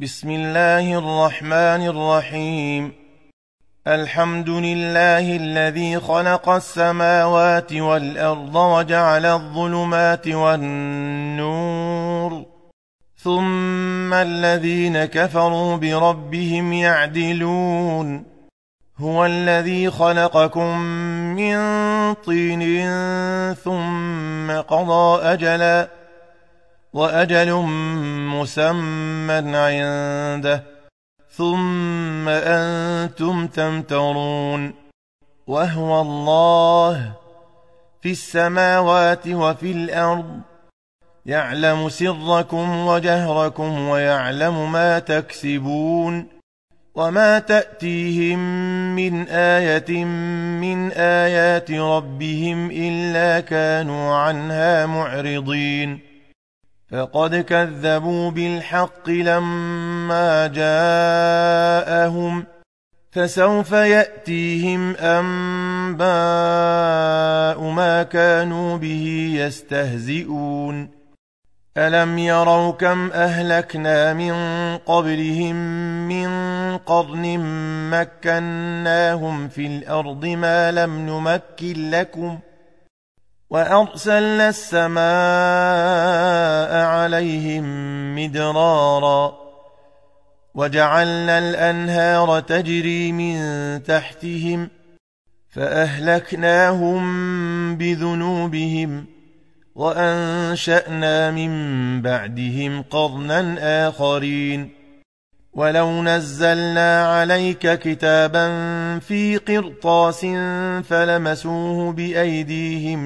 بسم الله الرحمن الرحيم. الحمد لله الذي خلق السماوات والأرض وجعل الظلمات والنور، ثم الذين كفروا بربهم يعدلون. هو الذي خلقكم من طين ثم قضى أجلا، وأجل مسمى عنده، ثم أنتم تمترون. وهو الله في السماوات وفي الأرض، يعلم سركم وجهركم ويعلم ما تكسبون. وما تأتيهم من آية من آيات ربهم إلا كانوا عنها معرضين. فقد كذبوا بالحق لما جاءهم، فسوف يأتيهم أنباء ما كانوا به يستهزئون. ألم يروا كم أهلكنا من قبلهم من قرن مكناهم في الأرض ما لم نمكن لكم، وأرسلنا السماء عليهم مدرارا، وجعلنا الأنهار تجري من تحتهم، فأهلكناهم بذنوبهم، وأنشأنا من بعدهم قرنا آخرين. ولو نزلنا عليك كتابا في قرطاس فلمسوه بأيديهم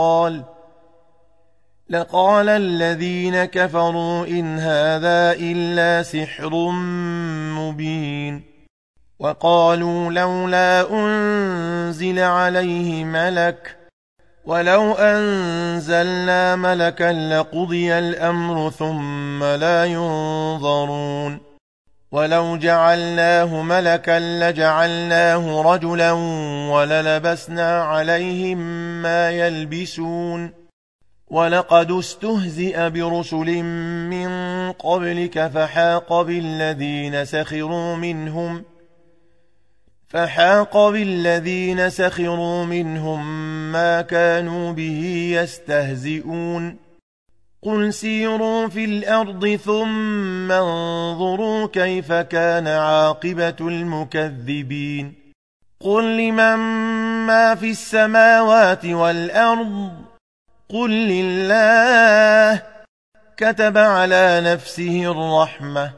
لقال الذين كفروا إن هذا إلا سحر مبين. وقالوا لولا أنزل عليه ملك، ولو أنزلنا ملكا لقضي الأمر ثم لا ينظرون. ولو جعلناه ملكا لجعلناه رجلا وللبسنا عليهم ما يلبسون. ولقد استهزئ برسل من قبلك فحاق بالذين سخروا منهم ما كانوا به يستهزئون. قل سيروا في الأرض ثم انظروا كيف كان عاقبة المكذبين. قل لمن ما في السماوات والأرض، قل لله. كتب على نفسه الرحمة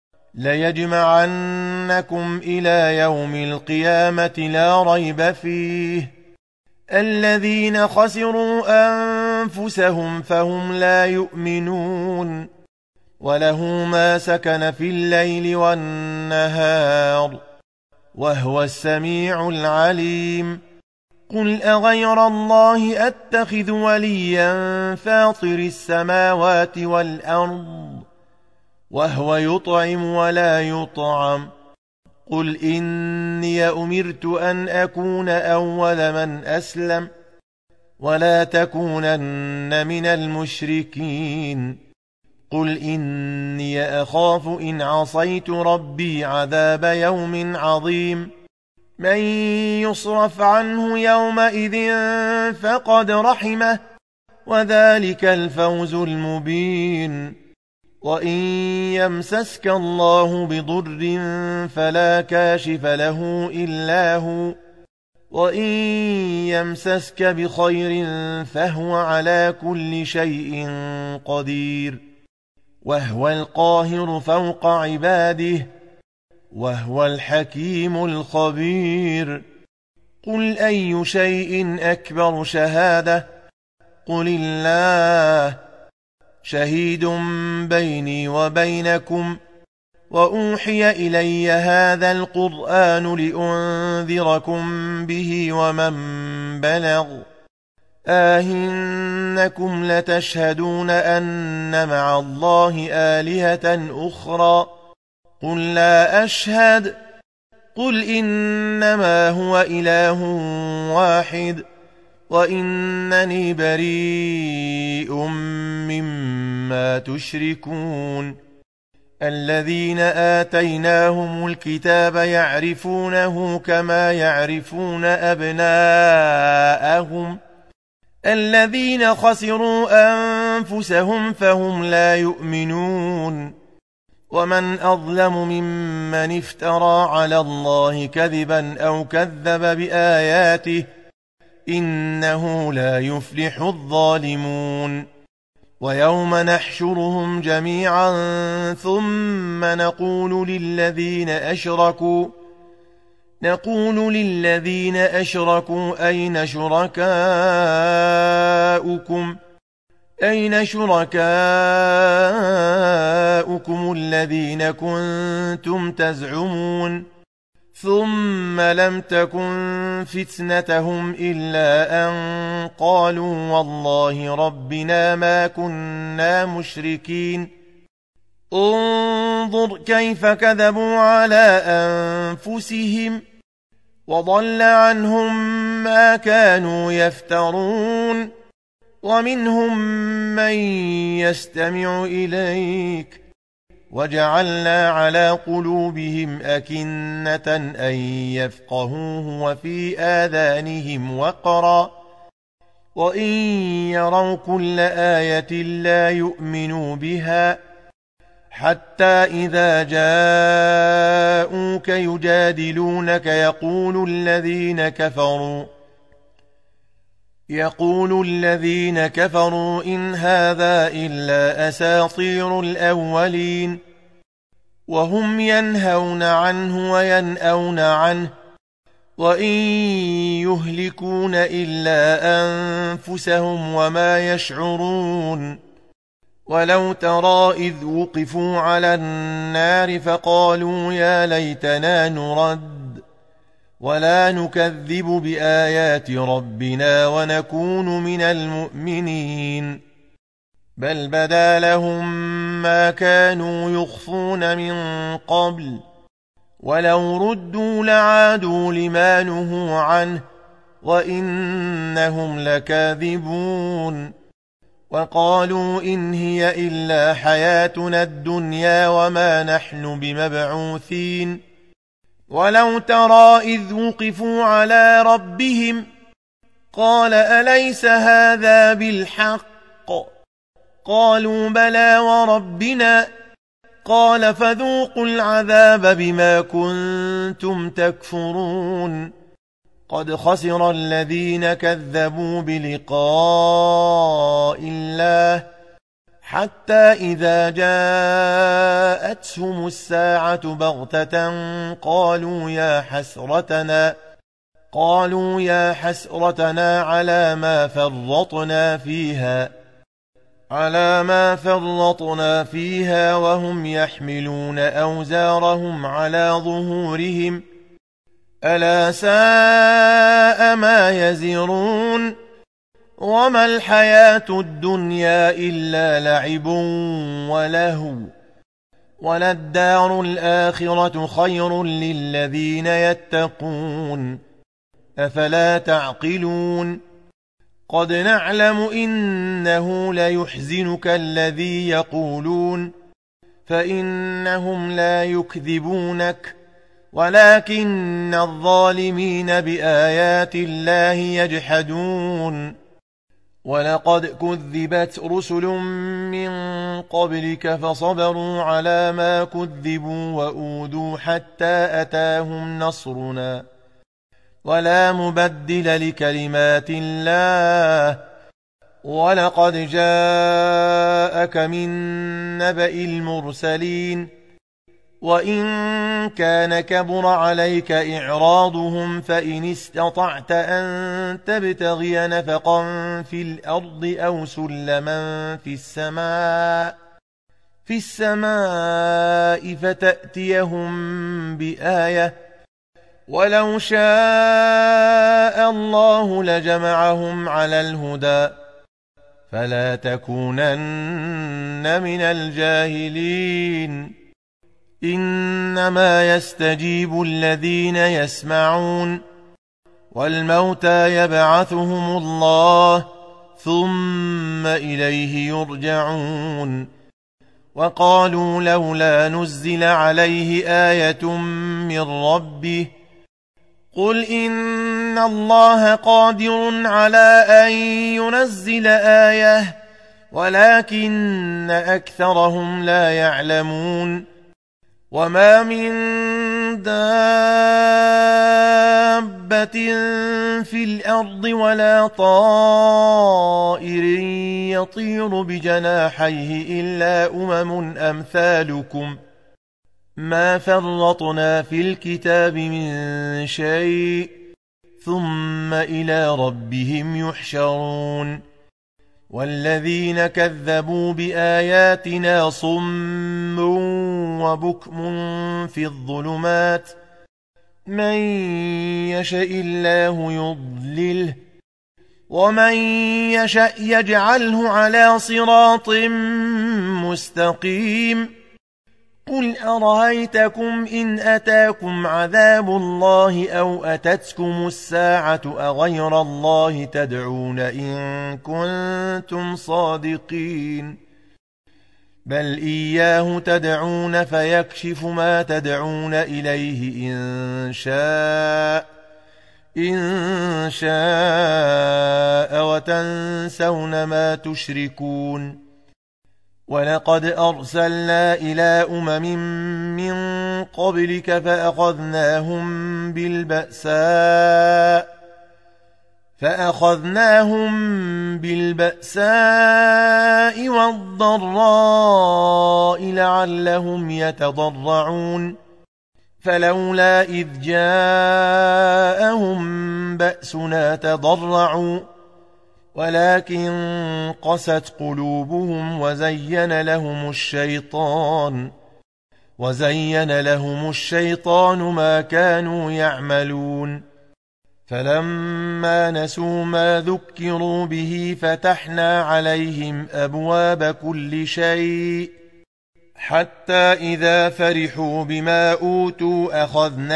ليجمعنكم إلى يوم القيامة لا ريب فيه. الذين خسروا أنفسهم فهم لا يؤمنون. وله ما سكن في الليل والنهار، وهو السميع العليم. قل أغير الله أتخذ وليا فاطر السماوات والأرض، وهو يطعم ولا يطعم. قل إني أمرت أن أكون أول من أسلم، ولا تكونن من المشركين. قل إني أخاف إن عصيت ربي عذاب يوم عظيم. من يصرف عنه يومئذ فقد رحمه، وذلك الفوز المبين. وإن يمسسك الله بضر فلا كاشف له إلا هو، وإن يمسسك بخير فهو على كل شيء قدير. وهو القاهر فوق عباده، وهو الحكيم الخبير. قل أي شيء أكبر شهادة؟ قل الله. شهيد بيني وبينكم. وأوحي إلي هذا القرآن لأنذركم به ومن بلغ. آهنكم لتشهدون أن مع الله آلهة أخرى؟ قل لا أشهد. قل إنما هو إله واحد، وإنني بريء مما تشركون. الذين آتيناهم الكتاب يعرفونه كما يعرفون أبناءهم الذين خسروا أنفسهم فهم لا يؤمنون ومن أظلم ممن افترى على الله كذبا أو كذب بآياته إنه لا يفلح الظالمون ويوم نحشرهم جميعا ثم نقول للذين أشركوا أين شركاؤكم الذين كنتم تزعمون ثم لم تكن فتنتهم إلا أن قالوا والله ربنا ما كنا مشركين انظر كيف كذبوا على أنفسهم وضل عنهم ما كانوا يفترون ومنهم من يستمع إليك وجعلنا على قلوبهم أكنة أن يفقهوه وفي آذانهم وقرا وإن يروا كل آية لا يؤمنوا بها حتى إذا جاءوك يجادلونك يقول الذين كفروا إن هذا إلا أساطير الأولين وهم ينهون عنه وينأون عنه وإن يهلكون إلا أنفسهم وما يشعرون ولو ترى إذ وقفوا على النار فقالوا يا ليتنا نرد ولا نكذب بآيات ربنا ونكون من المؤمنين بل بدا لهم ما كانوا يخفون من قبل ولو ردوا لعادوا لما نهوا عنه وإنهم لكاذبون وقالوا إن هي إلا حياتنا الدنيا وما نحن بمبعوثين ولو ترى إذ وقفوا على ربهم قال أليس هذا بالحق قالوا بلى وربنا قال فذوقوا العذاب بما كنتم تكفرون قد خسر الذين كذبوا بلقاء الله حتى إذا جاءتهم الساعة بغتة قالوا يا حسرتنا على ما فرطنا فيها وهم يحملون أوزارهم على ظهورهم ألا ساء ما يزرون وما الحياة الدنيا إلا لعب ولهو وللدار الآخرة خير للذين يتقون أفلا تعقلون قد نعلم إنه ليحزنك الذي يقولون فإنهم لا يكذبونك ولكن الظالمين بآيات الله يجحدون ولقد كذبت رسل من قبلك فصبروا على ما كذبوا وأوذوا حتى أتاهم نصرنا ولا مبدل لكلمات الله ولقد جاءك من نبأ المرسلين وإن كان كبر عليك إعراضهم فإن استطعت أن تبتغي نفقا في الأرض أو سلما في السماء فتأتيهم بآية ولو شاء الله لجمعهم على الهدى فلا تكونن من الجاهلين إنما يستجيب الذين يسمعون والموتى يبعثهم الله ثم إليه يرجعون وقالوا لولا نزل عليه آية من ربه قل إن الله قادر على أن ينزل آية ولكن أكثرهم لا يعلمون وما من دابة في الأرض ولا طائر يطير بجناحيه إلا أمثالكم ما فرطنا في الكتاب من شيء ثم إلى ربهم يحشرون والذين كذبوا بآياتنا صم وبكم في الظلمات من يشاء الله يضلله ومن يشاء يجعله على صراط مستقيم قل أرأيتكم إن أتاكم عذاب الله أو أتتكم الساعة أغير الله تدعون إن كنتم صادقين بل إياه تدعون فيكشف ما تدعون إليه إن شاء وتنسون ما تشركون ولقد أرسلنا إلى من قبلك فأخذناهم بالبأساء والضراء لعلهم يتضرعون فلولا إذ جاءهم بأسنا تضرعوا ولكن قست قلوبهم وزين لهم الشيطان ما كانوا يعملون فلما نسوا ما ذكروا به فتحنا عليهم أبواب كل شيء حتى إذا فرحوا بما أوتوا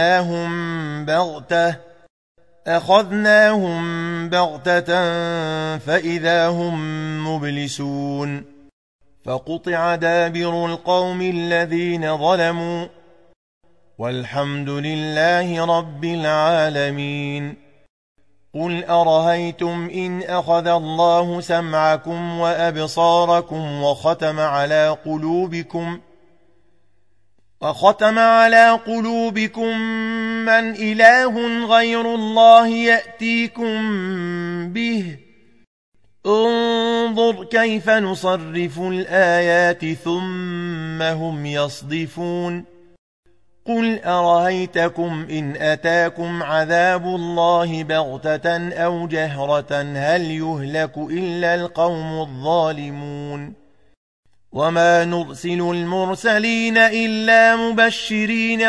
أخذناهم بغتة فإذا هم مبلسون فقطع دابر القوم الذين ظلموا والحمد لله رب العالمين قل أرأيتم إن أخذ الله سمعكم وأبصاركم وختم على قلوبكم من إله غير الله يأتيكم به انظر كيف نصرف الآيات ثم هم يصدفون قل أرأيتكم إن أتاكم عذاب الله بغتة أو جهرة هل يهلك إلا القوم الظالمون وما نرسل المرسلين إلا مبشرين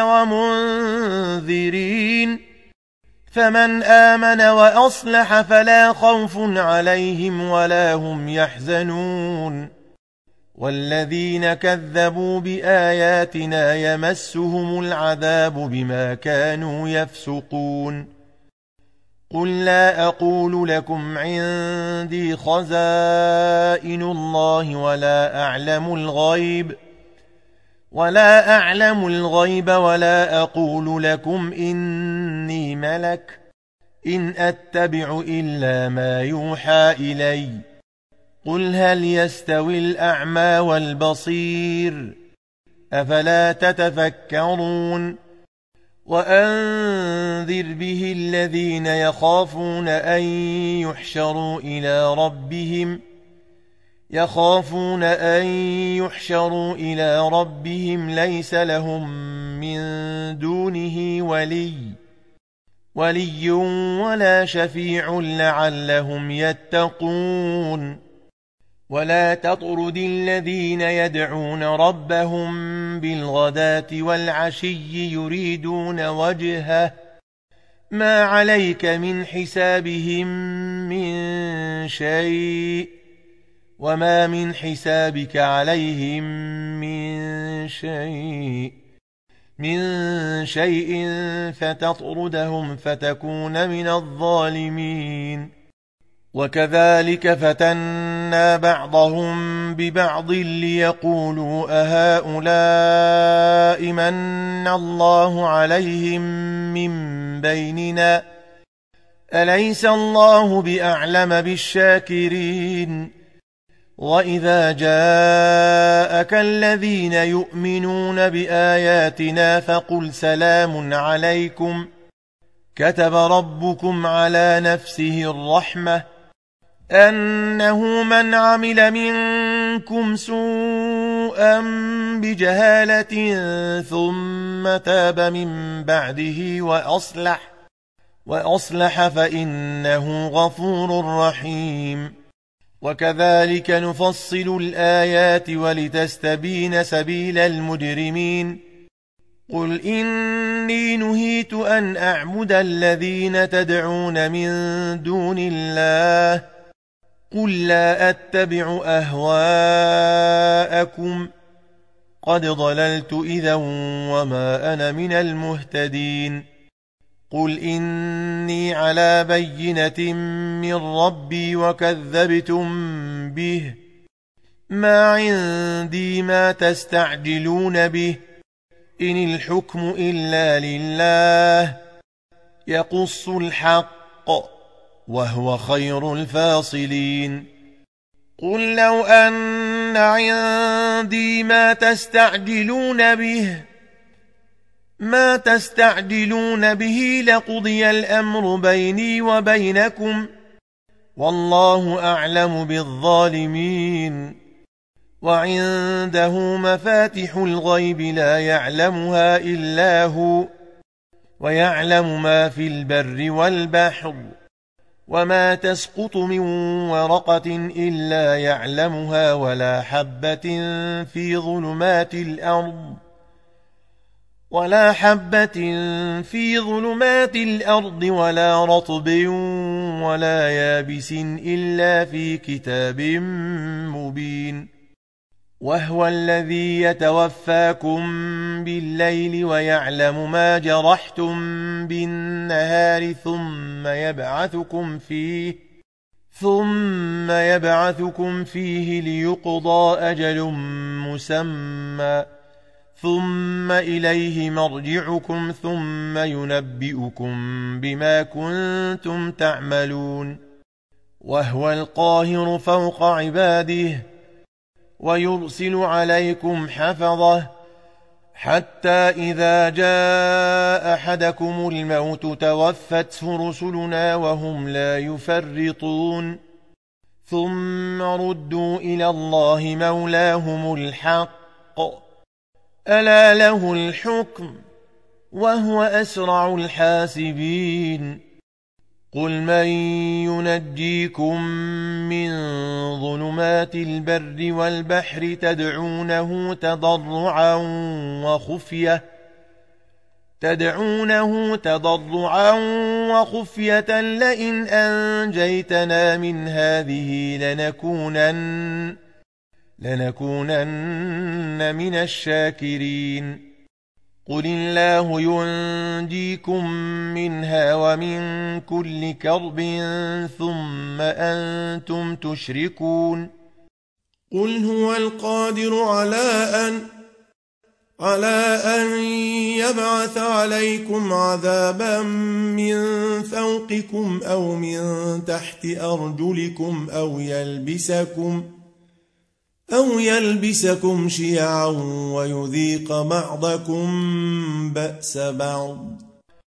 ومنذرين فمن آمن وأصلح فلا خوف عليهم ولا هم يحزنون والذين كذبوا بآياتنا يمسهم العذاب بما كانوا يفسقون قل لا أقول لكم عندي خزائن الله ولا أعلم الغيب ولا أقول لكم إني ملك إن أتبع إلا ما يوحى إلي قل هل يستوي الأعمى والبصير أفلا تتفكرون وأنذر به الذين يخافون أن يحشروا إلى ربهم ليس لهم من دونه ولي ولا شفيع لعلهم يتقون ولا تطرد الذين يدعون ربهم بالغداة والعشي يريدون وجهه ما عليك من حسابهم من شيء وما من حسابك عليهم من شيء فتطردهم فتكون من الظالمين وكذلك فتنا بعضهم ببعض ليقولوا أهؤلاء من الله عليهم من بيننا أليس الله بأعلم بالشاكرين وإذا جاءك الذين يؤمنون بآياتنا فقل سلام عليكم كتب ربكم على نفسه الرحمة أنه من عمل منكم سوءا بجهالة ثم تاب من بعده وأصلح فإنه غفور رحيم وكذلك نفصل الآيات ولتستبين سبيل المجرمين قل إني نهيت أن أعبد الذين تدعون من دون الله قل لا أتبع أهواءكم قد ضللت إذا وما أنا من المهتدين قل إني على بينة من ربي وكذبتم به ما عندي ما تستعجلون به إن الحكم إلا لله يقص الحق وهو خير الفاصلين قل لو أن عندي ما تستعجلون به لقضي الأمر بيني وبينكم والله أعلم بالظالمين وعنده مفاتح الغيب لا يعلمها إلا هو ويعلم ما في البر والبحر وما تسقط من ورقة إلا يعلمها ولا حبة في ظلمات الأرض ولا رطب ولا يابس إلا في كتاب مبين وهو الذي يتوفاكم بالليل ويعلم ما جرحتم بالنهار ثم يبعثكم فيه ليقضى أجل مسمى ثم إليه مرجعكم ثم ينبئكم بما كنتم تعملون وهو القاهر فوق عباده ويرسل عليكم حفظه حتى إذا جاء أحدكم الموت توفته رسلنا وهم لا يفرطون ثم ردوا إلى الله مولاهم الحق ألا له الحكم وهو أسرع الحاسبين قل من ينجيكم من ظلمات البر والبحر تدعونه تضرعا وخفية لئن أنجيتنا من هذه لنكونن من الشاكرين قل الله ينجيكم منها ومن كل كرب ثم أنتم تشركون قل هو القادر على أن يبعث عليكم عذابا من فوقكم أو من تحت أرجلكم أو يلبسكم شيعا ويذيق بعضكم بأس بعض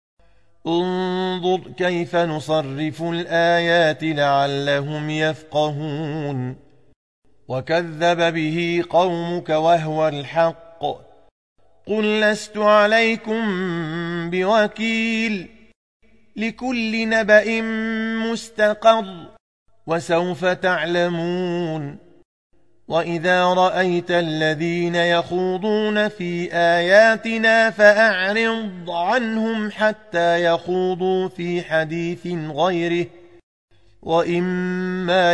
انظر كيف نصرف الآيات لعلهم يفقهون وكذب به قومك وهو الحق قل لست عليكم بوكيل لكل نبأ مستقر وسوف تعلمون وإذا رأيت الذين يخوضون في آياتنا فأعرض عنهم حتى يخوضوا في حديث غيره وإما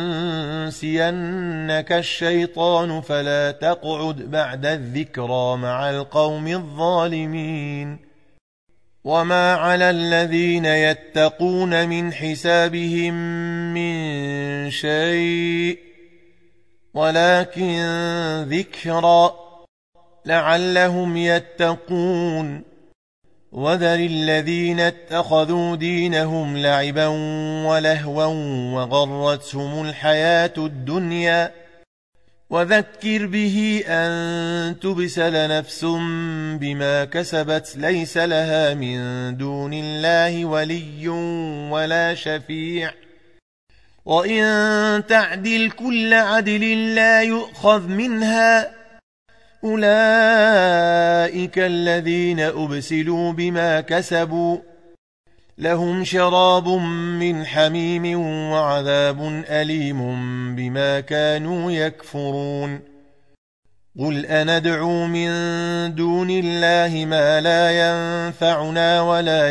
ينسينك الشيطان فلا تقعد بعد الذكرى مع القوم الظالمين وما على الذين يتقون من حسابهم من شيء ولكن ذكرى لعلهم يتقون وذر الذين اتخذوا دينهم لعبا ولهوا وغرتهم الحياة الدنيا وذكر به أن تبسل نفس بما كسبت ليس لها من دون الله ولي ولا شفيع وإن تعدل كل عدل لا يؤخذ منها أولئك الذين أبسلوا بما كسبوا لهم شراب من حميم وعذاب أليم بما كانوا يكفرون قل أندعو من دون الله ما لا ينفعنا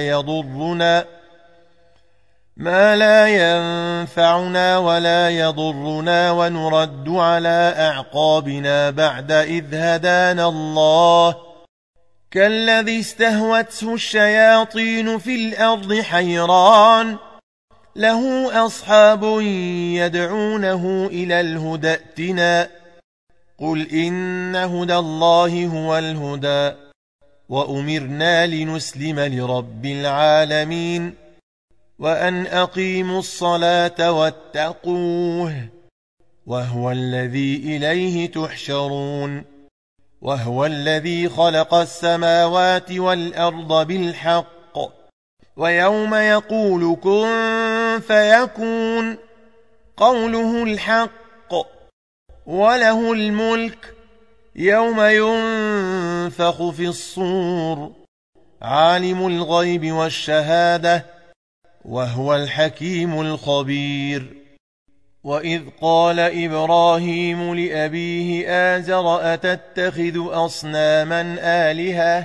ولا يضرنا ونرد على أعقابنا بعد إذ هدانا الله كالذي استهوته الشياطين في الأرض حيران له أصحاب يدعونه إلى الهدى ائتنا قل إن هدى الله هو الهدى وأمرنا لنسلم لرب العالمين وأن أقيموا الصلاة واتقوه وهو الذي إليه تحشرون وهو الذي خلق السماوات والأرض بالحق ويوم يقول كن فيكون قوله الحق وله الملك يوم ينفخ في الصور عالم الغيب والشهادة وهو الحكيم الخبير وإذ قال إبراهيم لأبيه آزر أتتخذ أصناما آلهة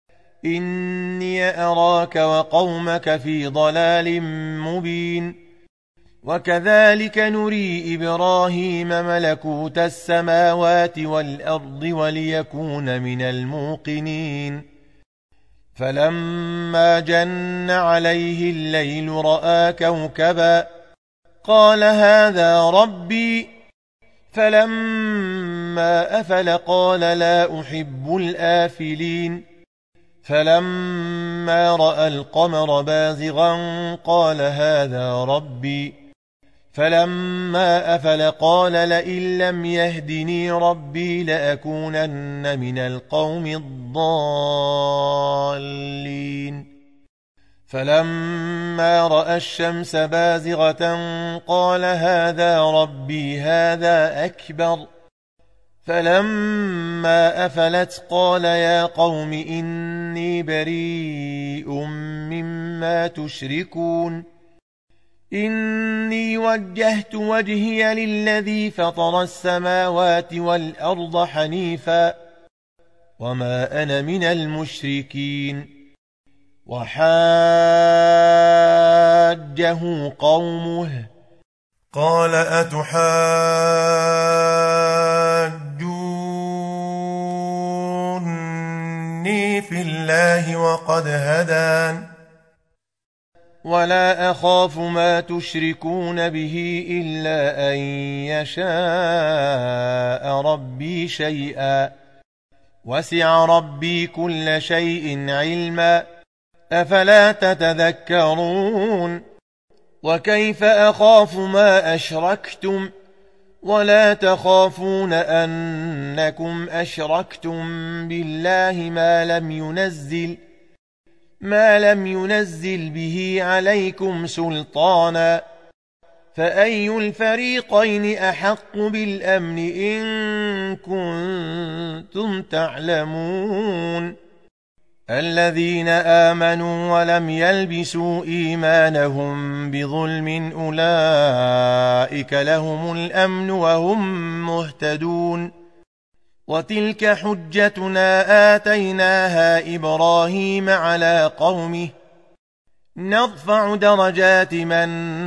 إني أراك وقومك في ضلال مبين وكذلك نري إبراهيم ملكوت السماوات والأرض وليكون من الموقنين فلما جن عليه الليل رأى كوكبا قال هذا ربي فلما أفل قال لا أحب الآفلين فلما رأى القمر بازغا قال هذا ربي فلما أفل قال لئن لم يهدني ربي لأكونن من القوم الضالين فلما رأى الشمس بازغة قال هذا ربي هذا أكبر فلما أفلت قال يا قوم إني بريء مما تشركون إني وجهت وجهي للذي فطر السماوات والأرض حنيفا وما أنا من المشركين وحاجه قومه قال أتحاجوني في الله وقد هدان ولا أخاف ما تشركون به إلا أن يشاء ربي شيئا وسع ربي كل شيء علما أفلا تتذكرون وكيف أخاف ما أشركتم ولا تخافون أنكم أشركتم بالله ما لم ينزل به عليكم سلطانا فأي الفريقين أحق بالأمن إن كنتم تعلمون الذين آمنوا ولم يلبسوا إيمانهم بظلم أولئك لهم الأمن وهم مهتدون وتلك حجتنا آتيناها إبراهيم على قومه نرفع درجات من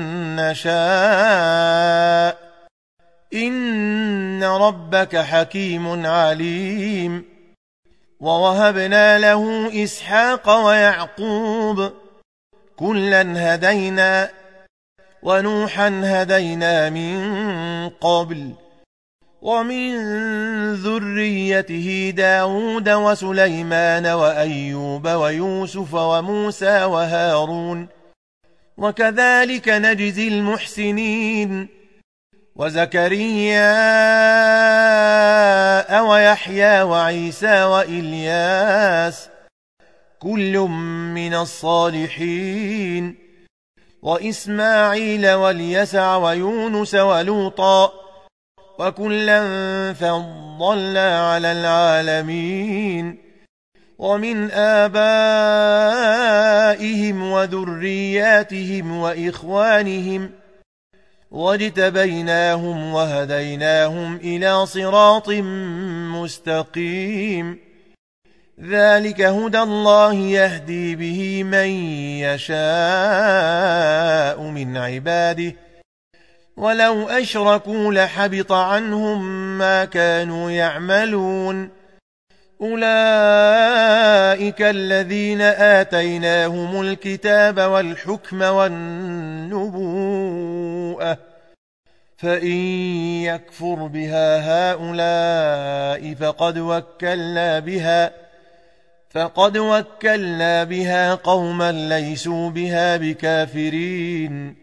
نشاء إن ربك حكيم عليم ووهبنا له إسحاق ويعقوب كلا هدينا ونوحا هدينا من قبل ومن ذريته داود وسليمان وأيوب ويوسف وموسى وهارون وكذلك نجزي المحسنين وزكريا ويحيى وعيسى وإلياس كل من الصالحين وإسماعيل واليسع ويونس ولوطا وكلا فضلنا على العالمين ومن آبائهم وذرياتهم وإخوانهم واجتبيناهم وهديناهم إلى صراط مستقيم ذلك هدى الله يهدي به من يشاء من عباده ولو أشركوا لحبط عنهم ما كانوا يعملون أولئك الذين آتيناهم الكتاب والحكم والنبوءة فإن يكفر بها هؤلاء فقد وكلنا بها قوما ليسوا بها بكافرين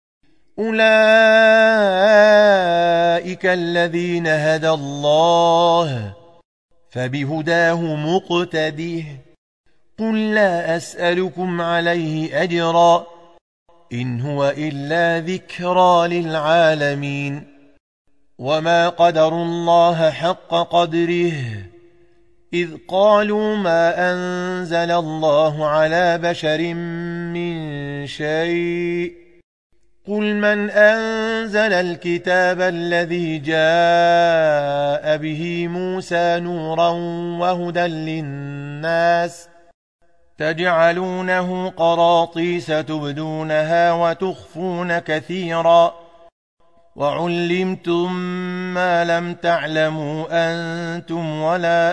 أولئك الذين هدى الله فبهداه مقتده قل لا أسألكم عليه أجرا إن هو إلا ذكرى للعالمين وما قدروا الله حق قدره إذ قالوا ما أنزل الله على بشر من شيء قل من أنزل الكتاب الذي جاء به موسى نورا وهدى للناس تجعلونه قراطيس تبدونها وتخفون كثيرا وعلمتم ما لم تعلموا أنتم ولا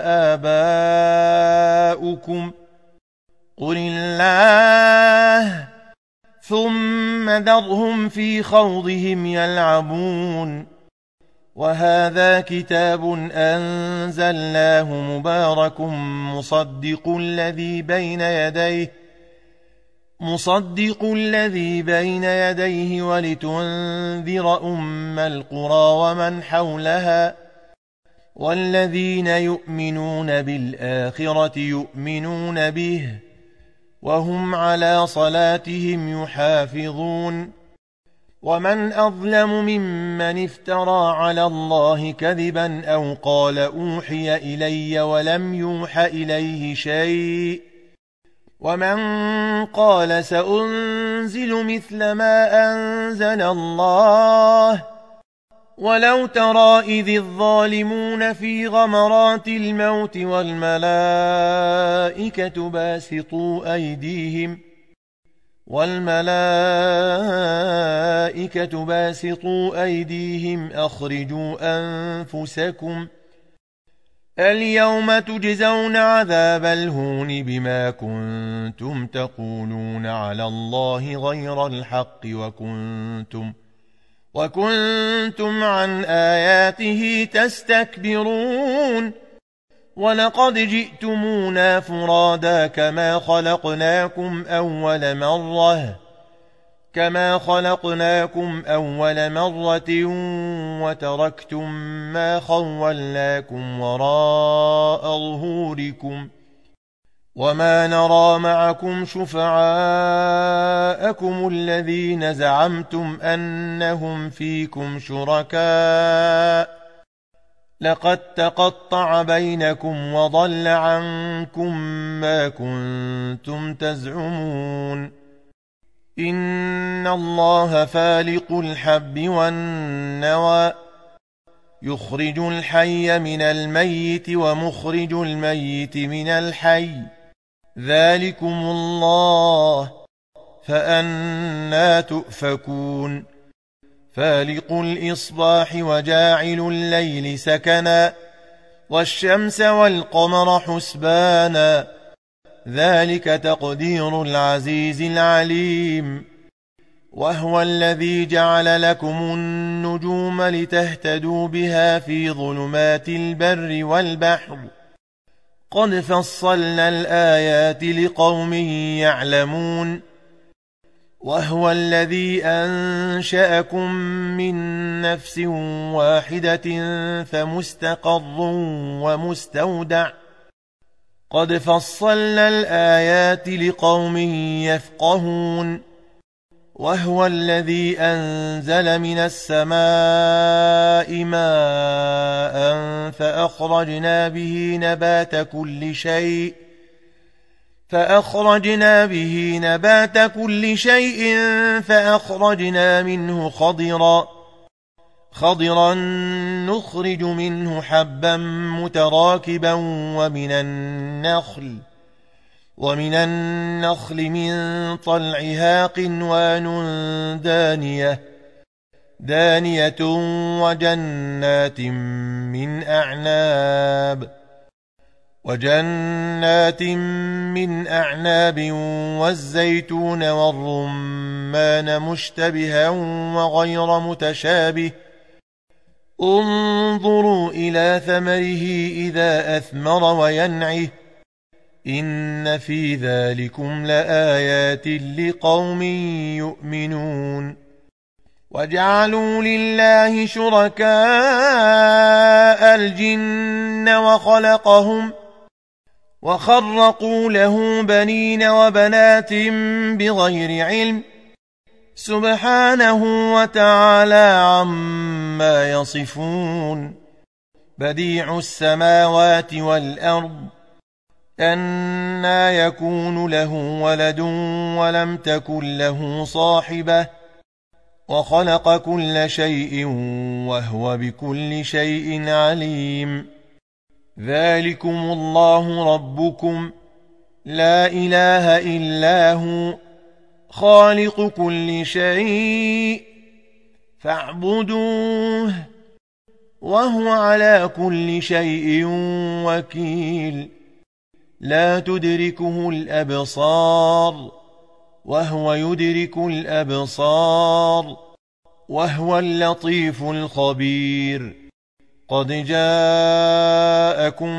آباؤكم قل الله ثم ذرهم في خوضهم يلعبون وهذا كتاب أنزلناه مبارك مصدق الذي بين يديه ولتنذر أم القرى ومن حولها والذين يؤمنون بالآخرة يؤمنون به وهم على صلاتهم يحافظون ومن أظلم ممن افترى على الله كذبا أو قال أوحي إلي ولم يوح إليه شيء ومن قال سأنزل مثل ما أنزل الله ولو ترى إذ الظالمون في غمرات الموت والملائكة باسطوا أيديهم أخرجوا أنفسكم اليوم تجزون عذاب الهون بما كنتم تقولون على الله غير الحق وكنتم عن آياته تستكبرون ولقد جئتمونا فرادا كما خلقناكم أول مرة وتركتم ما خولناكم وراء ظهوركم وما نرى معكم شفعاءكم الذين زعمتم أنهم فيكم شركاء لقد تقطع بينكم وضل عنكم ما كنتم تزعمون إن الله فالق الحب والنوى يخرج الحي من الميت ومخرج الميت من الحي ذلكم الله فأنى تؤفكون فالق الإصباح وجاعل الليل سكنا والشمس والقمر حسبانا ذلك تقدير العزيز العليم وهو الذي جعل لكم النجوم لتهتدوا بها في ظلمات البر والبحر قد فصلنا الآيات لقوم يعلمون وهو الذي أنشأكم من نفس واحدة فمستقر ومستودع قد فصلنا الآيات لقوم يفقهون وهو الذي أنزل من السماء ماء فأخرجنا به نبات كل شيء فأخرجنا منه خضرا نخرج منه حبا متراكبا ومن النخل من طلعها قنوان دانية وجنات من أعناب والزيتون والرمان مشتبها وغير متشابه انظروا إلى ثمره إذا أثمر وينعه إن في ذلكم لآيات لقوم يؤمنون وجعلوا لله شركاء الجن وخرقوا له بنين وبنات بغير علم سبحانه وتعالى عما يصفون بديع السماوات والأرض أنى يكون له ولد ولم تكن له صاحبة وخلق كل شيء وهو بكل شيء عليم ذلكم الله ربكم لا إله إلا هو خالق كل شيء فاعبدوه وهو على كل شيء وكيل لا تدركه الأبصار وهو يدرك الأبصار وهو اللطيف الخبير قد جاءكم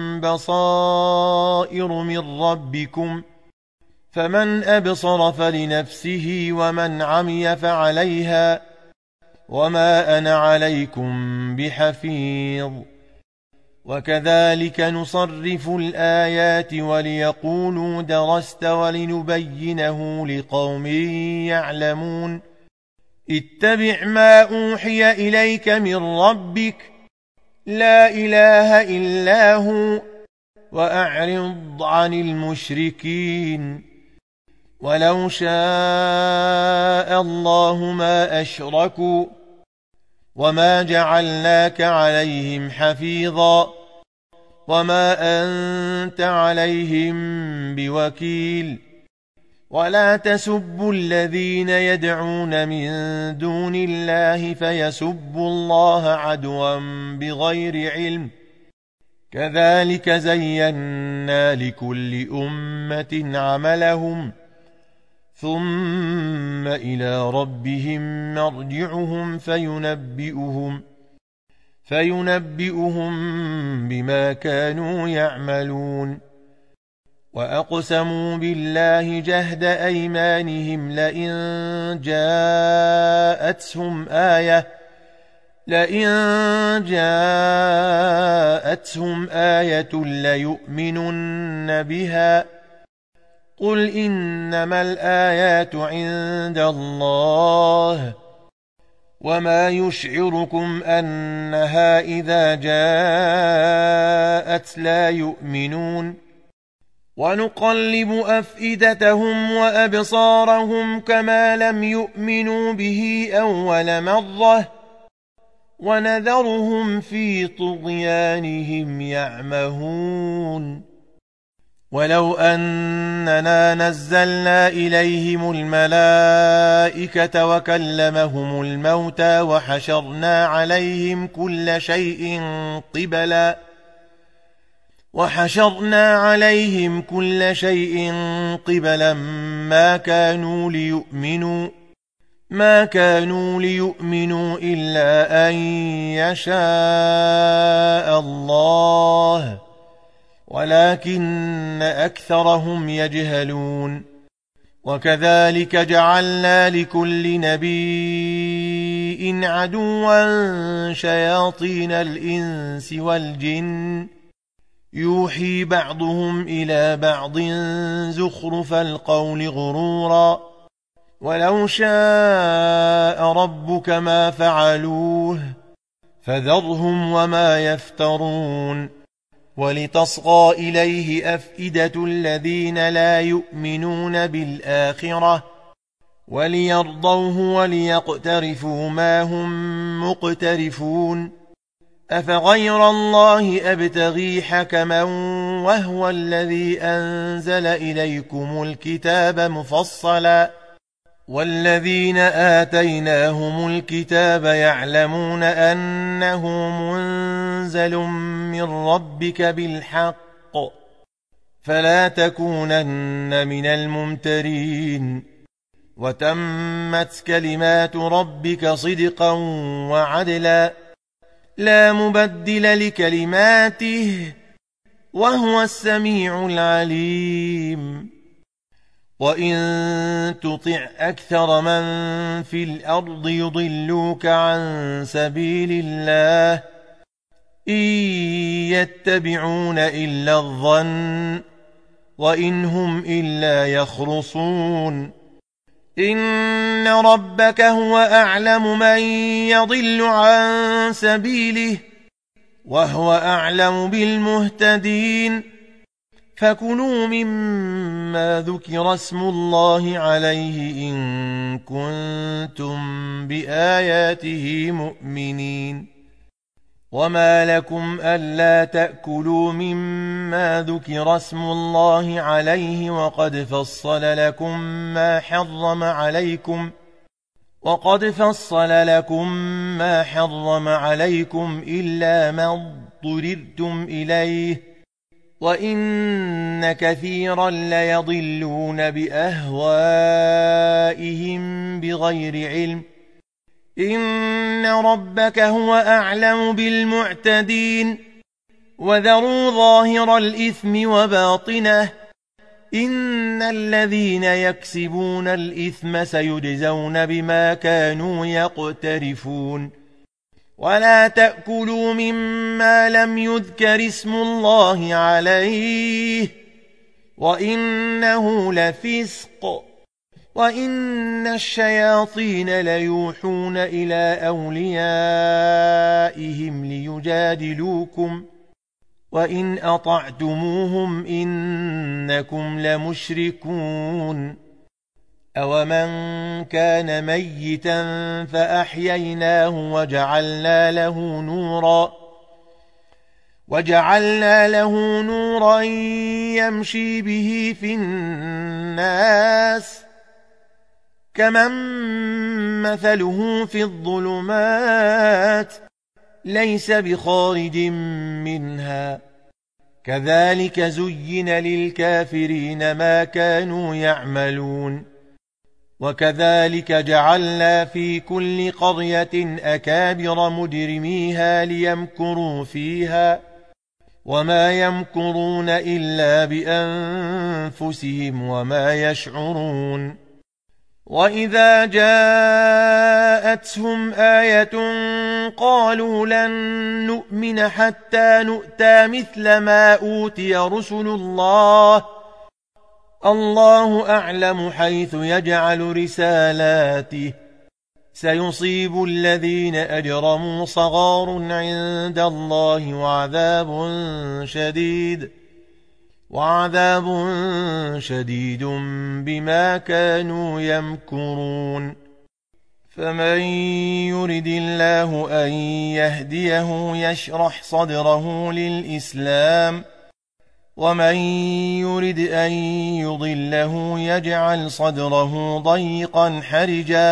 بصائر من ربكم فمن أبصر فلنفسه ومن عمي فعليها وما أنا عليكم بحفيظ وكذلك نصرف الآيات وليقولوا درست ولنبينه لقوم يعلمون اتبع ما أوحي إليك من ربك لا إله إلا هو وأعرض عن المشركين ولو شاء الله ما أشركوا وما جعلناك عليهم حفيظا وما أنت عليهم بوكيل ولا تسبوا الذين يدعون من دون الله فيسبوا الله عدوا بغير علم كذلك زينا لكل أمة عملهم ثم إلى ربهم مرجعهم فينبئهم بما كانوا يعملون وأقسموا بالله جهد أيمانهم لئن جاءتهم آية ليؤمنن بها قل إنما الآيات عند الله وما يشعركم أنها إذا جاءت لا يؤمنون ونقلب أفئدتهم وأبصارهم كما لم يؤمنوا به أول مرة ونذرهم في طغيانهم يعمهون ولو أننا نزلنا إليهم الملائكة وكلمهم الموتى وحشرنا عليهم كل شيء قبلا وحشرنا عليهم كل شيء قبلا ما كانوا ليؤمنوا إلا أن يشاء الله ولكن أكثرهم يجهلون وكذلك جعلنا لكل نبي عدوا شياطين الإنس والجن يوحي بعضهم إلى بعض زخرف القول غرورا ولو شاء ربك ما فعلوه فذرهم وما يفترون ولتصغى إليه أفئدة الذين لا يؤمنون بالآخرة وليرضوه وليقترفوا ما هم مقترفون أفغير الله أبتغي حكما وهو الذي أنزل إليكم الكتاب مفصلا والذين آتيناهم الكتاب يعلمون أنه منزل من ربك بالحق فلا تكونن من الممترين وتمت كلمات ربك صدقا وعدلا لا مبدل لكلماته وهو السميع العليم وإن تطع أكثر من في الأرض يضلوك عن سبيل الله إن يتبعون إلا الظن وإن هم إلا يخرصون إن ربك هو أعلم من يضل عن سبيله وهو أعلم بالمهتدين فكلوا مما ذكر اسم الله عليه إن كنتم بآياته مؤمنين وما لكم ألا تأكلوا مما ذكر اسم الله عليه وقد فصل لكم ما حرم عليكم إلا ما اضطررتم إليه وإن كثيرا ليضلون بأهوائهم بغير علم إن ربك هو أعلم بالمعتدين وذروا ظاهر الإثم وباطنه إن الذين يكسبون الإثم سيجزون بما كانوا يقترفون ولا تأكلوا مما لم يذكر اسم الله عليه وإنه لفسق وإن الشياطين ليوحون إلى أوليائهم ليجادلوكم وإن أطعتموهم إنكم لمشركون أومن كان ميتا فأحييناه وجعلنا له نورا يمشي به في الناس كمن مثله في الظلمات ليس بخارج منها كذلك زين للكافرين ما كانوا يعملون وكذلك جعلنا في كل قرية أكابر مجرميها ليمكروا فيها وما يمكرون إلا بأنفسهم وما يشعرون وإذا جاءتهم آية قالوا لن نؤمن حتى نؤتى مثل ما أوتي رسل الله أعلم حيث يجعل رسالاته سيصيب الذين أجرموا صغار عند الله وعذاب شديد بما كانوا يمكرون فمن يرد الله أن يهديه يشرح صدره للإسلام ومن يرد أن يضله يجعل صدره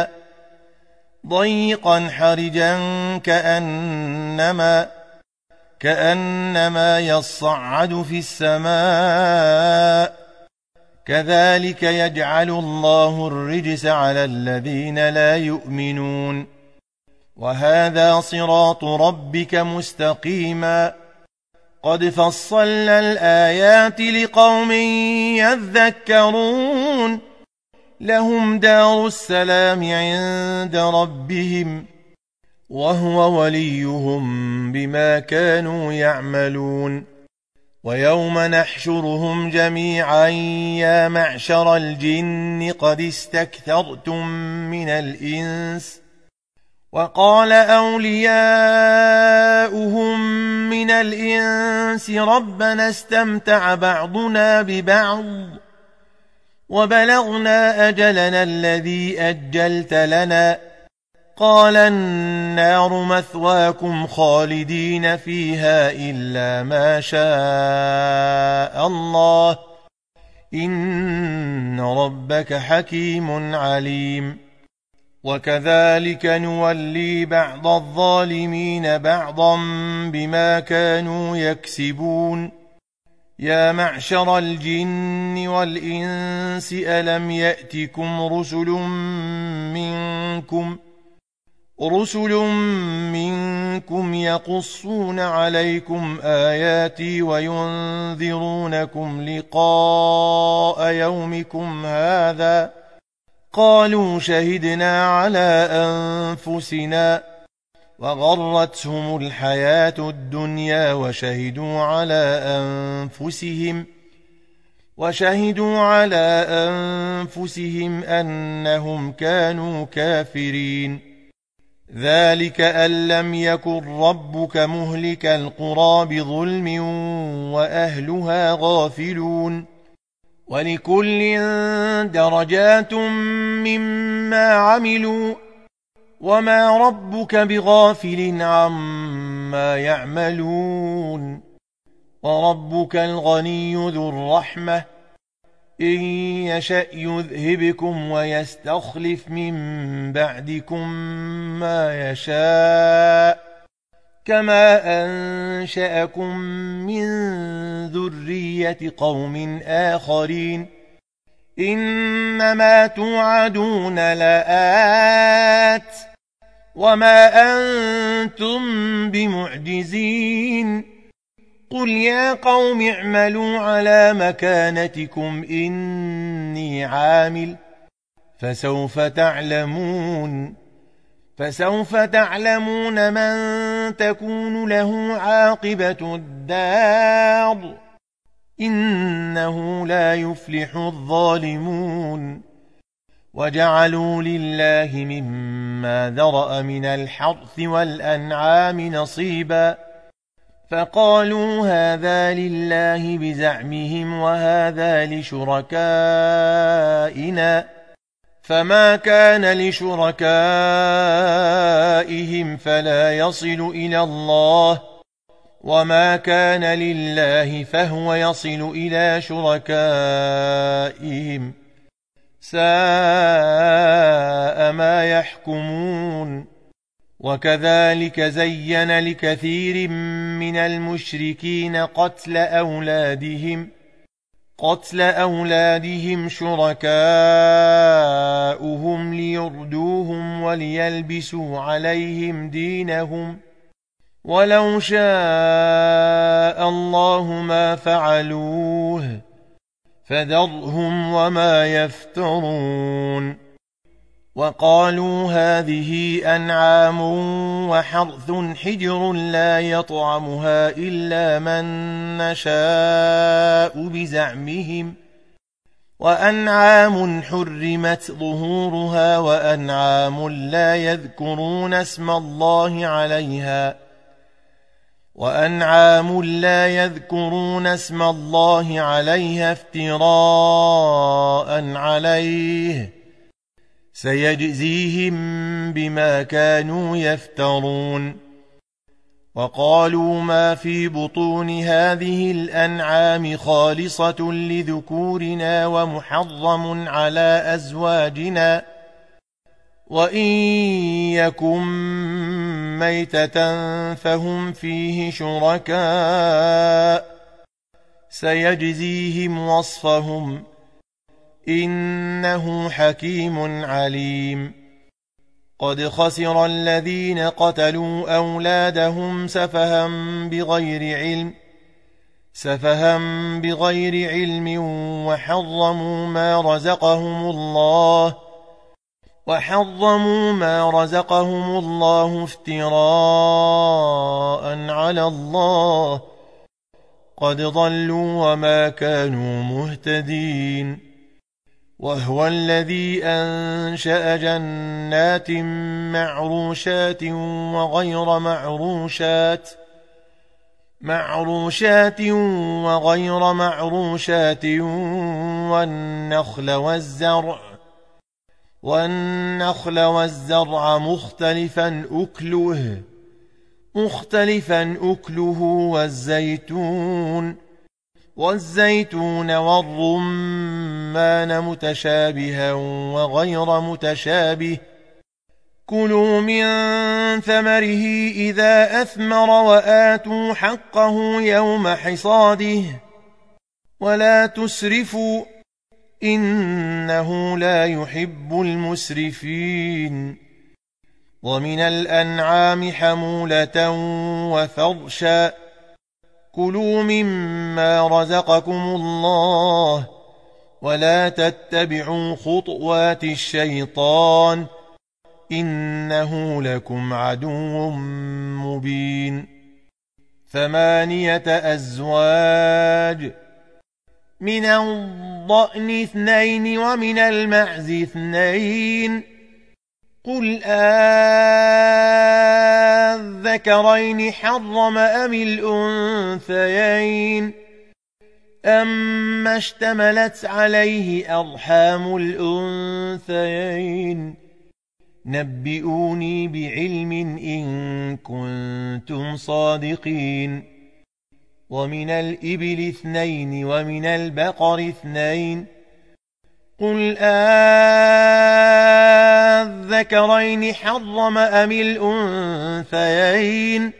ضيقا حرجا كأنما يصعد في السماء كذلك يجعل الله الرجس على الذين لا يؤمنون وهذا صراط ربك مستقيما قد فصلنا الآيات لقوم يذكرون لهم دار السلام عند ربهم وهو وليهم بما كانوا يعملون ويوم نحشرهم جميعا يا معشر الجن قد استكثرتم من الإنس وقال أولياؤهم من الإنس ربنا استمتع بعضنا ببعض وبلغنا أجلنا الذي أجلت لنا قال النار مثواكم خالدين فيها إلا ما شاء الله إن ربك حكيم عليم وكذلك نولي بعض الظالمين بعضا بما كانوا يكسبون يا معشر الجن والإنس ألم يأتكم رسل منكم يقصون عليكم آياتي وينذرونكم لقاء يومكم هذا قالوا شهدنا على أنفسنا وغرتهم الحياة الدنيا وشهدوا على أنفسهم أنهم كانوا كافرين ذلك أن لم يكن ربك مهلك القرى بظلم وأهلها غافلون ولكل درجات مما عملوا وما ربك بغافل عما يعملون وربك الغني ذو الرحمة إن يشأ يذهبكم ويستخلف من بعدكم ما يشاء كما أنشأكم من ذرية قوم آخرين إنما توعدون لآت وما أنتم بمعجزين قل يا قوم اعملوا على مكانتكم إني عامل فسوف تعلمون من تكون له عاقبة الدار إنه لا يفلح الظالمون وجعلوا لله مما ذرأ من الحرث والأنعام نصيبا فقالوا هذا لله بزعمهم وهذا لشركائنا فما كان لشركائهم فلا يصل إلى الله وما كان لله فهو يصل إلى شركائهم ساء ما يحكمون وكذلك زين لكثير من المشركين قتل أولادهم شركاؤهم ليردوهم وليلبسوا عليهم دينهم ولو شاء الله ما فعلوه فذرهم وما يفترون وقالوا هذه أنعام وحرث حجر لا يطعمها إلا من نشاء بزعمهم وأنعام حرمت ظهورها وأنعام لا يذكرون اسم الله عليها افتراء عليه سيجزيهم بما كانوا يفترون وقالوا ما في بطون هذه الأنعام خالصة لذكورنا ومحرم على أزواجنا وإن يكن ميتة فهم فيه شركاء سيجزيهم وصفهم إنه حكيم عليم قد خسر الذين قتلوا أولادهم سفها بغير علم وحرموا ما رزقهم الله افتراء على الله قد ضلوا وما كانوا مهتدين وهو الذي أنشأ جنات معروشات وغير معروشات والنخل والزرع مختلفا أكله والزيتون والرمان متشابها وغير متشابه كلوا من ثمره إذا أثمر وآتوا حقه يوم حصاده ولا تسرفوا إنه لا يحب المسرفين ومن الأنعام حمولة وفرشا كلوا مما رزقكم الله ولا تتبعوا خطوات الشيطان إنه لكم عدو مبين 8 أزواج من الضأن 2 ومن المعز 2 قل أذكرين حرم أم الأنثيين أما اشتملت عليه أرحام الأنثيين نبئوني بعلم إن كنتم صادقين ومن الإبل 2 ومن البقر 2 قل أذكرين حرم أم الأنثيين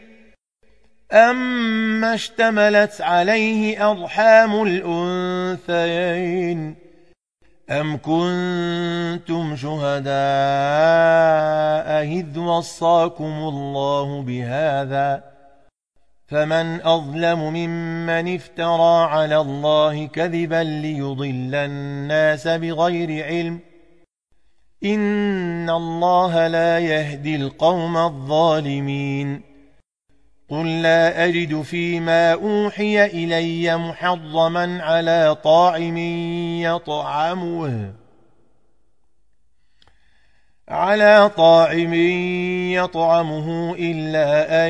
أما اشتملت عليه أرحام الأنثيين أم كنتم شهداء إذ وصاكم الله بهذا فمن أظلم ممن افترى على الله كذبا ليضل الناس بغير علم إن الله لا يهدي القوم الظالمين قل لا أجد فيما أوحي إلي محرما على طاعم يطعمه إلا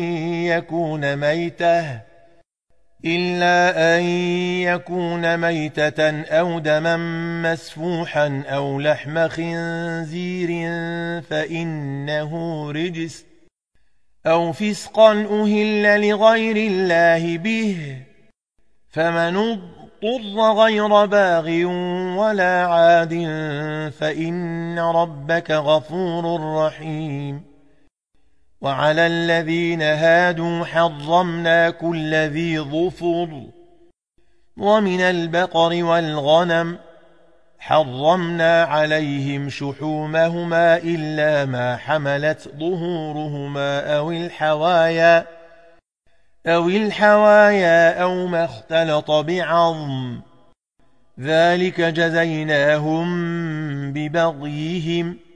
أن يكون ميتة أو دما مسفوحا أو لحم خنزير فإنه رجس أو فسقا أهل لغير الله به فمن اضطر غير باغ ولا عاد فإن ربك غفور رحيم وعلى الذين هادوا حرمنا كل ذي ظفر ومن البقر والغنم حرمنا عليهم شحومهما إلا ما حملت ظهورهما أو الحوايا أو ما اختلط بعظم ذلك جزيناهم ببغيهم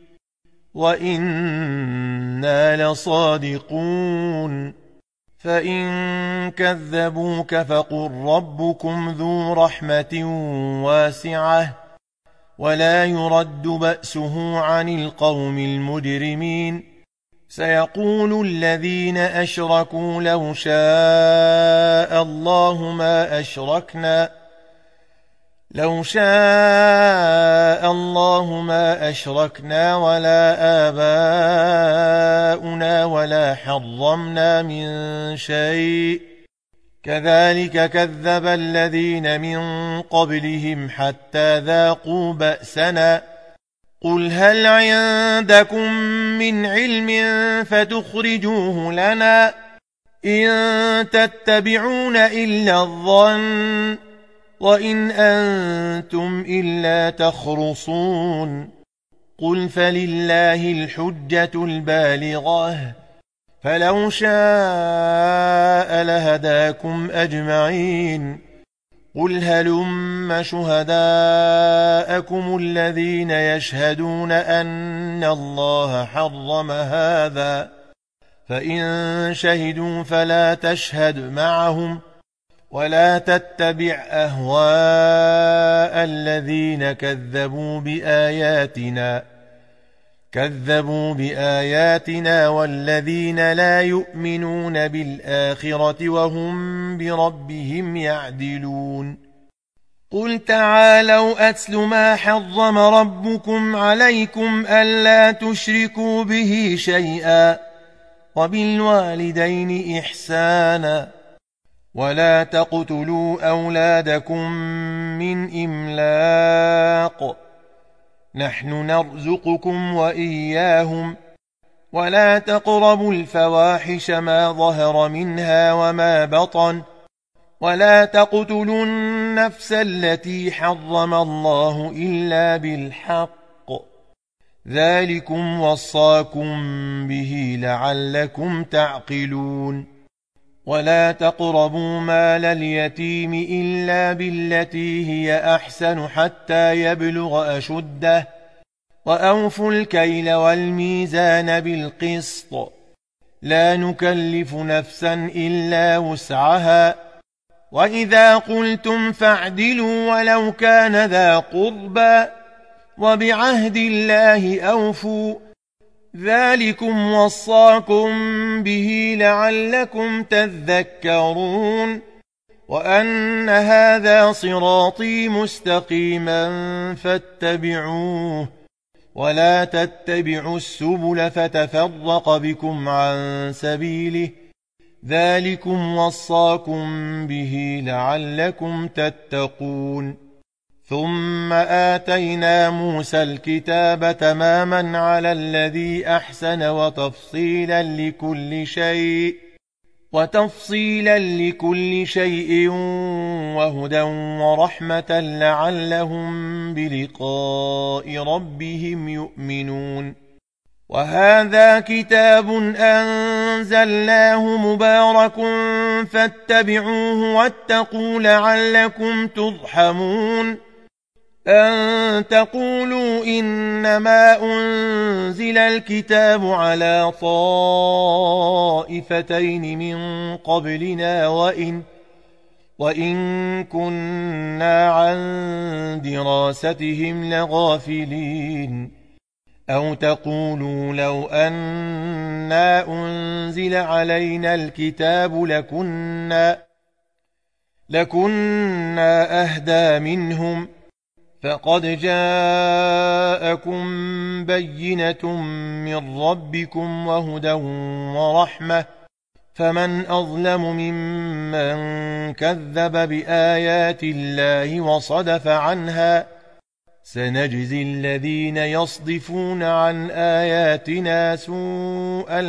وإنا لصادقون فإن كذبوك فقل ربكم ذو رحمة واسعة ولا يرد بأسه عن القوم المجرمين سيقول الذين أشركوا لو شاء الله ما أشركنا ولا آباؤنا ولا حرمنا من شيء كذلك كذب الذين من قبلهم حتى ذاقوا بأسنا قل هل عندكم من علم فتخرجوه لنا إن تتبعون إلا الظن وإن أنتم إلا تخرصون قل فلله الحجة البالغة فلو شاء لهداكم أجمعين قل هلم شهداءكم الذين يشهدون أن الله حرم هذا فإن شهدوا فلا تشهد معهم ولا تتبع أهواء الذين كذبوا بآياتنا والذين لا يؤمنون بالآخرة وهم بربهم يعدلون قل تعالوا أتل ما حرم ربكم عليكم ألا تشركوا به شيئا وبالوالدين إحسانا ولا تقتلوا أولادكم من إملاق نحن نرزقكم وإياهم ولا تقربوا الفواحش ما ظهر منها وما بطن ولا تقتلوا النفس التي حرم الله إلا بالحق ذلكم وصاكم به لعلكم تعقلون ولا تقربوا مال اليتيم إلا بالتي هي أحسن حتى يبلغ أشده وأوفوا الكيل والميزان بالقسط لا نكلف نفسا إلا وسعها وإذا قلتم فاعدلوا ولو كان ذا قربى وبعهد الله أوفوا ذلكم وصاكم به لعلكم تذكرون وأن هذا صراطي مستقيما فاتبعوه ولا تتبعوا السبل فتفرق بكم عن سبيله ذلكم وصاكم به لعلكم تتقون ثم آتينا موسى الكتاب تماما على الذي أحسن وتفصيلا لكل شيء وهدى ورحمة لعلهم بلقاء ربهم يؤمنون وهذا كتاب أنزلناه مبارك فاتبعوه واتقوا لعلكم ترحمون أن تقولوا إنما أنزل الكتاب على طائفتين من قبلنا وإن كنا عن دراستهم لغافلين أو تقولوا لو أنا أنزل علينا الكتاب لكنا أهدى منهم فقد جاءكم بينة من ربكم وهدى ورحمة فمن أظلم ممن كذب بآيات الله وصدف عنها سنجزي الذين يصدفون عن آياتنا سوء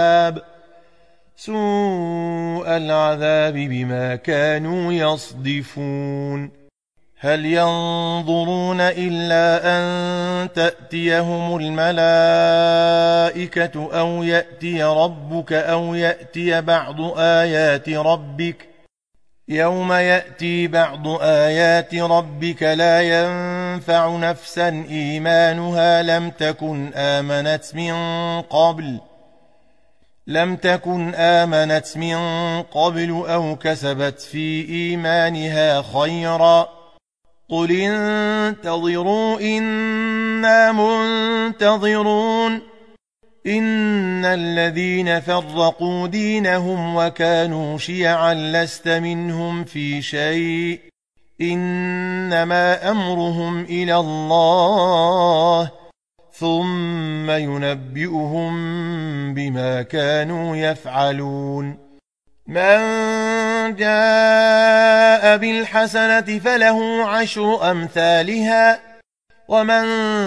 العذاب بما كانوا يصدفون هل ينظرون إلا أن تأتيهم الملائكة أو يأتي ربك أو يأتي بعض آيات ربك يوم يأتي بعض آيات ربك لا ينفع نفسا إيمانها لم تكن آمنت من قبل أو كسبت في إيمانها خيرا قل انتظروا إنا منتظرون إن الذين فرقوا دينهم وكانوا شيعا لست منهم في شيء إنما أمرهم إلى الله ثم ينبئهم بما كانوا يفعلون من جاء بالحسنة فله 10 أمثالها ومن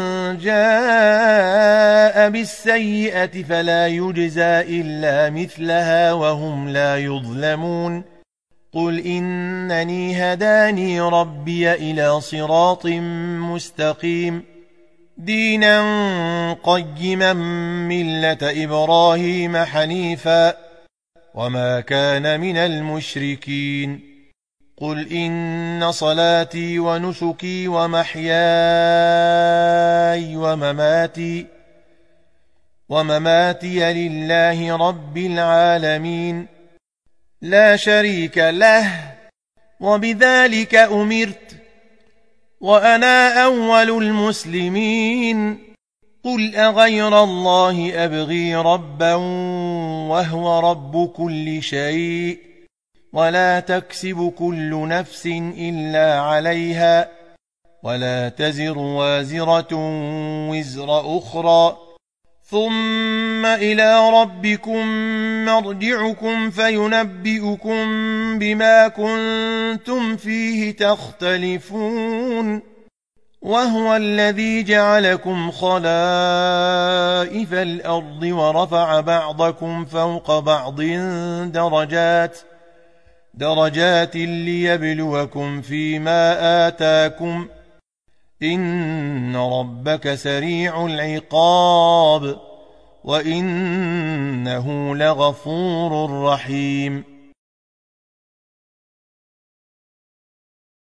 جاء بالسيئة فلا يجزى إلا مثلها وهم لا يظلمون قل إنني هداني ربي إلى صراط مستقيم دينا قيما ملة إبراهيم حنيفا وما كان من المشركين قل إن صلاتي ونسكي ومحياي ومماتي لله رب العالمين لا شريك له وبذلك أمرت وأنا أول المسلمين قل أغير الله أبغي ربا وهو رب كل شيء ولا تكسب كل نفس إلا عليها ولا تزر وازرة وزر أخرى ثم إلى ربكم مرجعكم فينبئكم بما كنتم فيه تختلفون وهو الذي جعلكم خلائف الأرض ورفع بعضكم فوق بعض درجات ليبلوكم فيما آتاكم إن ربك سريع العقاب وإنه لغفور رحيم